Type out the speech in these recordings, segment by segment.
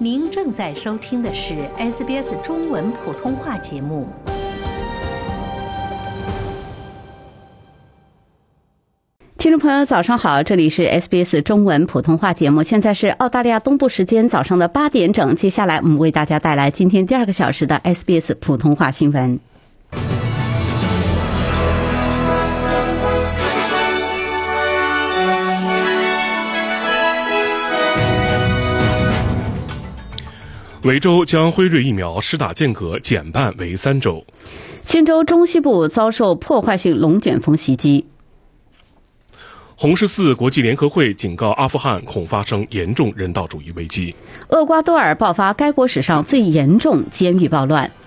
您正在收听的是 SBS 中文普通话节目。 听众朋友早上好，这里是 SBS 中文普通话节目，现在是澳大利亚东部时间早上的8点整，接下来我们为大家带来今天第2个小时的 SBS 普通话新闻。 维州将辉瑞疫苗施打间隔减半为3周。 新州中西部遭受破坏性龙卷风袭击。 红十字国际联合会警告阿富汗恐发生严重人道主义危机。 厄瓜多尔爆发该国史上最严重监狱暴乱。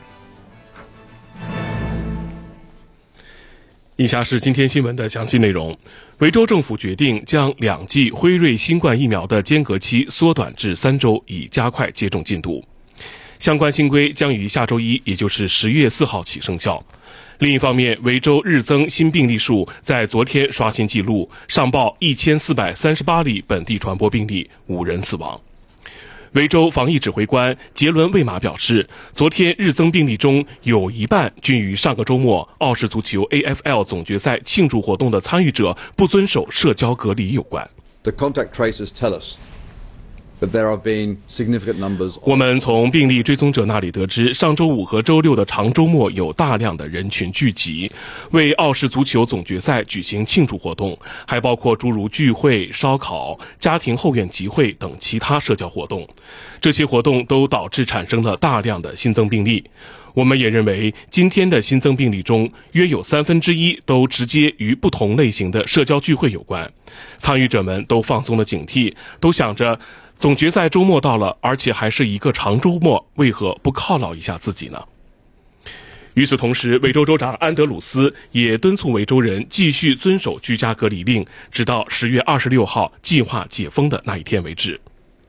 以下是今天新闻的详细内容。维州政府决定将2剂辉瑞新冠疫苗的间隔期缩短至3周，以加快接种进度。相关新规将于下周1，也就是10月4号起生效。另一方面，维州日增新病例数在昨天刷新纪录，上报1438例本地传播病例，5人死亡。维州防疫指挥官杰伦·魏马表示，昨天日增病例中有一半均与上个周末澳式足球 AFL 总决赛庆祝活动的参与者不遵守社交隔离有关。 The contact tracers tell us that there have been significant numbers. 我们从病例追踪者那里得知，上周5和周6的长周末有大量的人群聚集，为澳式足球总决赛举行庆祝活动，还包括诸如聚会、烧烤、家庭后院集会等其他社交活动。这些活动都导致产生了大量的新增病例。我们也认为，今天的新增病例中，约有1/3都直接与不同类型的社交聚会有关。参与者们都放松了警惕，都想着总决赛周末到了，而且还是一个长周末，为何不犒劳一下自己呢？与此同时，维州州长安德鲁斯也敦促维州人继续遵守居家隔离令，直到10月26号计划解封的那一天为止。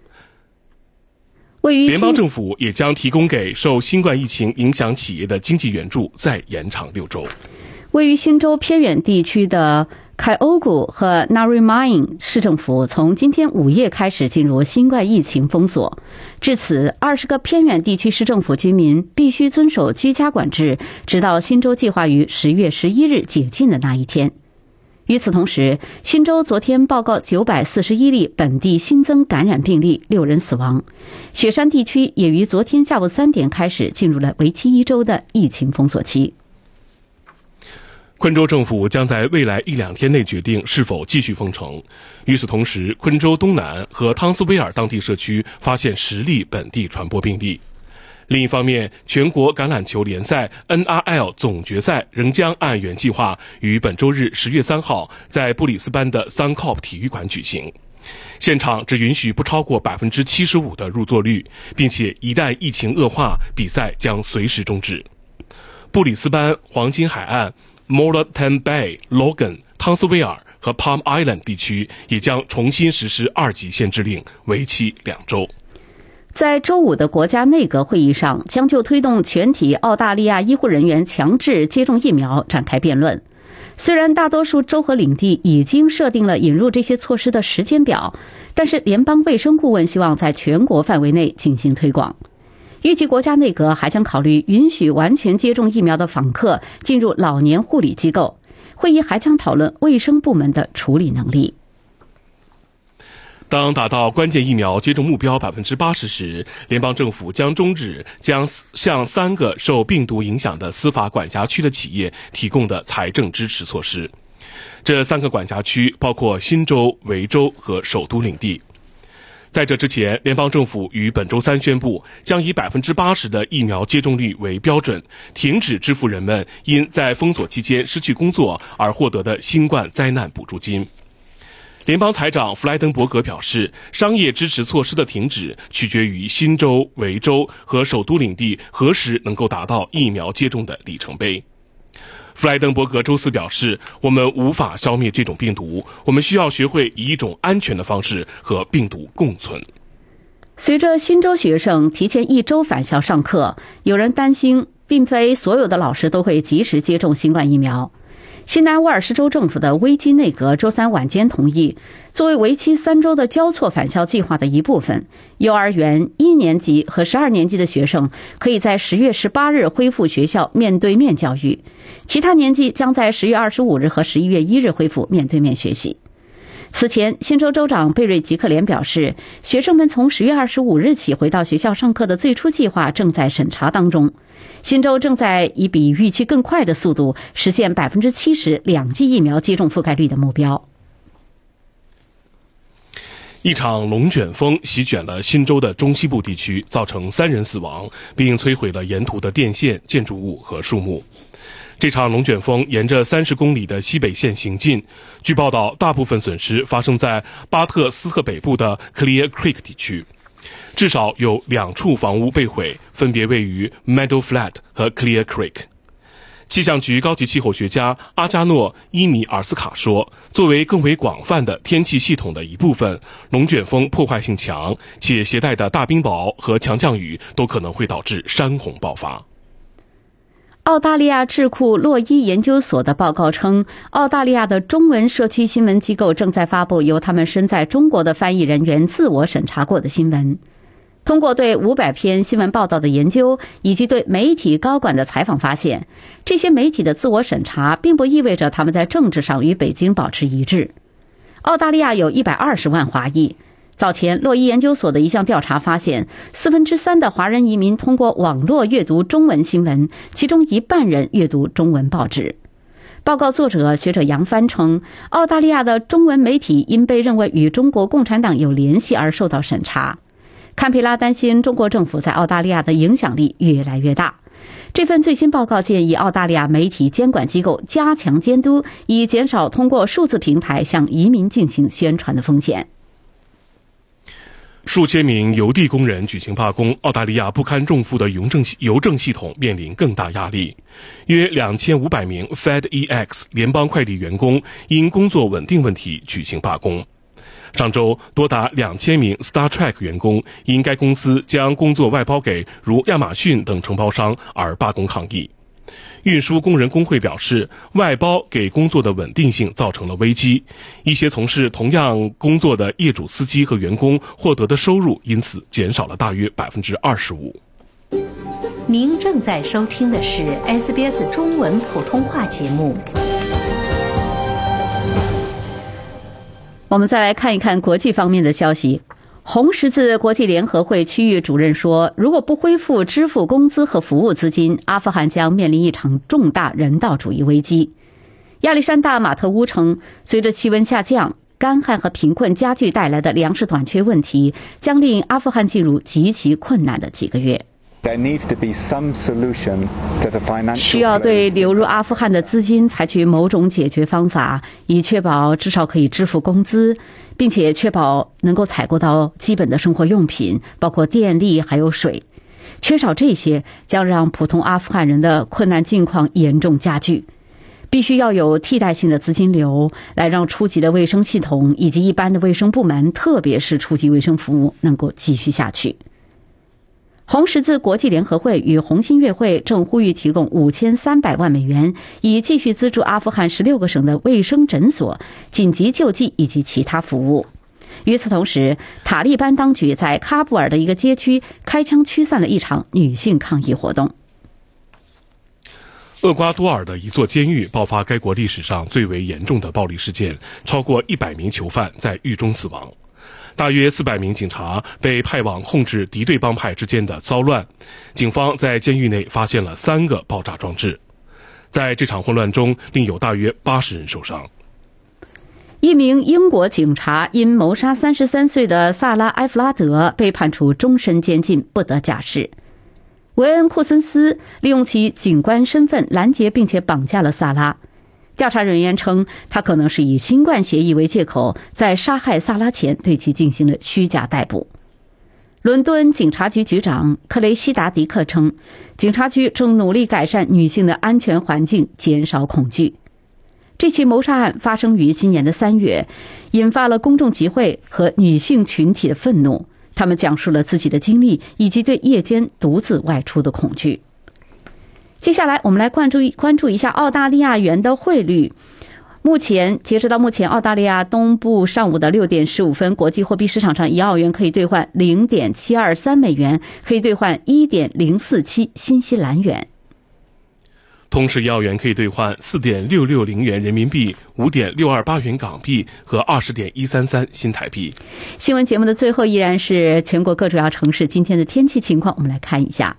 联邦政府也将提供给受新冠疫情影响企业的经济援助再延长6周。 位于新州偏远地区的凯欧谷和 Nariman 市政府从今天午夜开始进入新冠疫情封锁，至此20个偏远地区市政府居民必须遵守居家管制，直到新州计划于10月11日解禁的那一天。与此同时，新州昨天报告941例本地新增感染病例，6人死亡。雪山地区也于昨天下午3点开始进入了为期1周的疫情封锁期。 昆州政府将在未来1-2天内决定是否继续封城。与此同时，昆州东南和汤斯威尔当地社区发现10例本地传播病例。另一方面，全国橄榄球联赛 NRL 总决赛仍将按原计划于本周日10月3号在布里斯班的 Suncorp 体育馆举行。现场只允许不超过75%的入座率，并且一旦疫情恶化，比赛将随时终止。布里斯班、黄金海岸、Moreton Bay、Logan、汤斯威尔和 Palm Island 地区也将重新实施2级限制令，为期2周。 在周5的国家内阁会议上，将就推动全体澳大利亚医护人员强制接种疫苗展开辩论。虽然大多数州和领地已经设定了引入这些措施的时间表，但是联邦卫生顾问希望在全国范围内进行推广。预计国家内阁还将考虑允许完全接种疫苗的访客进入老年护理机构。会议还将讨论卫生部门的处理能力。 当达到关键疫苗接种目标80%时，联邦政府将终止向3个受病毒影响的司法管辖区的企业提供的财政支持措施。这3个管辖区包括新州、维州和首都领地。在这之前，联邦政府于本周3宣布，将以80%的疫苗接种率为标准，停止支付人们因在封锁期间失去工作而获得的新冠灾难补助金。联邦财长弗莱登伯格表示，商业支持措施的停止取决于新州、维州和首都领地何时能够达到疫苗接种的里程碑。弗莱登伯格周4表示，我们无法消灭这种病毒，我们需要学会以一种安全的方式和病毒共存。 随着新州学生提前1周返校上课，有人担心并非所有的老师都会及时接种新冠疫苗。 新南威尔士州政府的危机内阁周三晚间同意，作为为期3周的交错返校计划的一部分，幼儿园1年级和12年级的学生可以在10月18日恢复学校面对面教育，其他年级将在10月25日和11月1日恢复面对面学习。此前，新州州长贝瑞吉克连表示，学生们从10月25日起回到学校上课的最初计划正在审查当中。新州正在以比预期更快的速度实现70%两剂疫苗接种覆盖率的目标。 一场龙卷风席卷了新州的中西部地区，造成3人死亡，并摧毁了沿途的电线、建筑物和树木。这场龙卷风沿着30公里的西北线行进，据报道，大部分损失发生在巴特斯特北部的 Clear Creek 地区，至少有2处房屋被毁，分别位于 Meadow Flat 和 Clear Creek。气象局高级气候学家阿加诺·伊米尔斯卡说，作为更为广泛的天气系统的一部分，龙卷风破坏性强，且携带的大冰雹和强降雨都可能会导致山洪爆发。 澳大利亚智库洛伊研究所的报告称，澳大利亚的中文社区新闻机构正在发布由他们身在中国的翻译人员自我审查过的新闻。通过对500篇新闻报道的研究以及对媒体高管的采访发现，这些媒体的自我审查并不意味着他们在政治上与北京保持一致。澳大利亚有120万华裔。早前，洛伊研究所的一项调查发现，3/4的华人移民通过网络阅读中文新闻，其中1半人阅读中文报纸。报告作者学者杨帆称，澳大利亚的中文媒体因被认为与中国共产党有联系而受到审查。堪培拉担心中国政府在澳大利亚的影响力越来越大。这份最新报告建议澳大利亚媒体监管机构加强监督，以减少通过数字平台向移民进行宣传的风险。 数千名邮递工人举行罢工，澳大利亚不堪重负的邮政系统面临更大压力。约2500名 FedEx 联邦快递员工因工作稳定问题举行罢工。上周，多达2000名 Star Trek 员工因该公司将工作外包给如亚马逊等承包商而罢工抗议。运输工人工会表示，外包给工作的稳定性造成了危机，一些从事同样工作的业主司机和员工获得的收入因此减少了大约25%。 您正在收听的是 SBS 中文普通话节目。 我们再来看一看国际方面的消息。红十字国际联合会区域主任说，如果不恢复支付工资和服务资金，阿富汗将面临一场重大人道主义危机。亚历山大·马特乌称，随着气温下降，干旱和贫困加剧带来的粮食短缺问题将令阿富汗进入极其困难的几个月。需要对流入阿富汗的资金采取某种解决方法，以确保至少可以支付工资，并且确保能够采购到基本的生活用品，包括电力还有水。缺少这些将让普通阿富汗人的困难境况严重加剧。必须要有替代性的资金流，来让初级的卫生系统以及一般的卫生部门，特别是初级卫生服务能够继续下去。红十字国际联合会与红新月会正呼吁提供5300万美元，以继续资助阿富汗16个省的卫生诊所、紧急救济以及其他服务。与此同时，塔利班当局在喀布尔的一个街区开枪驱散了一场女性抗议活动。 厄瓜多尔的一座监狱爆发该国历史上最为严重的暴力事件，超过100名囚犯在狱中死亡。大约400名警察被派往控制敌对帮派之间的骚乱。警方在监狱内发现了3个爆炸装置。在这场混乱中，另有大约80人受伤。 一名英国警察因谋杀33岁的萨拉·埃弗拉德被判处终身监禁，不得假释。维恩·库森斯利用其警官身份拦截并且绑架了萨拉。调查人员称，他可能是以新冠协议为借口，在杀害萨拉前对其进行了虚假逮捕。伦敦警察局局长克雷西达迪克称，警察局正努力改善女性的安全环境，减少恐惧。这起谋杀案发生于今年的3月，引发了公众集会和女性群体的愤怒。他们讲述了自己的经历以及对夜间独自外出的恐惧。 接下来我们来关注一下澳大利亚元的汇率。截止到目前，澳大利亚东部上午的6点15分，国际货币市场上1澳元可以兑换0.723美元，可以兑换1.047新西兰元。 同时1澳元可以兑换4.660元人民币、5.628元港币和20.133新台币。 新闻节目的最后依然是全国各主要城市今天的天气情况，我们来看一下。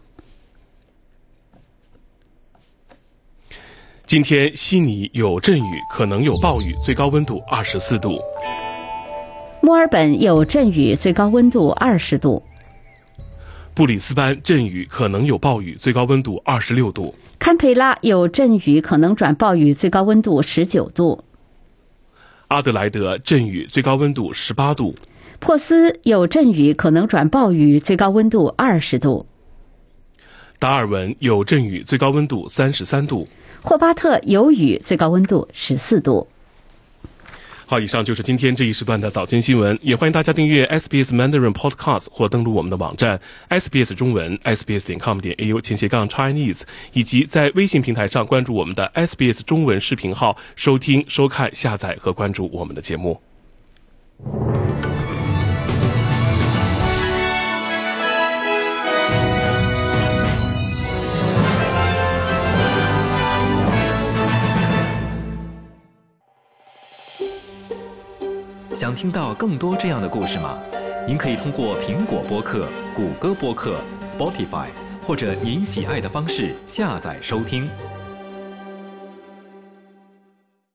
今天悉尼有阵雨，可能有暴雨，最高温度24度。 墨尔本有阵雨，最高温度20度。 布里斯班阵雨，可能有暴雨，最高温度26度。 堪培拉有阵雨，可能转暴雨，最高温度19度。 阿德莱德阵雨，最高温度18度。 珀斯有阵雨，可能转暴雨，最高温度20度。 达尔文有阵雨，最高温度33度。 霍巴特有雨，最高温度14度。 好，以上就是今天这一时段的早间新闻，也欢迎大家订阅 SBS Mandarin Podcast 或登录我们的网站 SBS 中文 sbs.com.au/Chinese， 以及在微信平台上关注我们的 SBS 中文视频号，收听、收看、下载和关注我们的节目。 想听到更多这样的故事吗？您可以通过苹果播客、谷歌播客、Spotify 或者您喜爱的方式下载收听。